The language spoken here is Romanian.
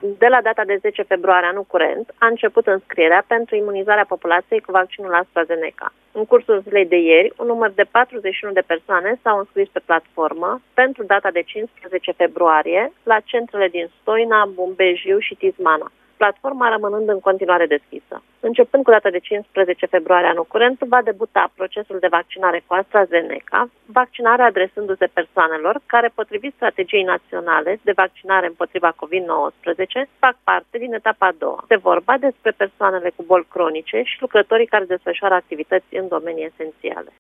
De la data de 10 februarie anul curent, a început înscrierea pentru imunizarea populației cu vaccinul AstraZeneca. În cursul zilei de ieri, un număr de 41 de persoane s-au înscris pe platformă pentru data de 15 februarie la centrele din Stoina, Bumbejiu și Tizmana, platforma rămânând în continuare deschisă. Începând cu data de 15 februarie anul curent, va debuta procesul de vaccinare cu AstraZeneca, vaccinarea adresându-se persoanelor care, potrivit strategiei naționale de vaccinare împotriva COVID-19, fac parte din etapa a doua. Se vorba despre persoanele cu boli cronice și lucrătorii care desfășoară activități în domenii esențiale.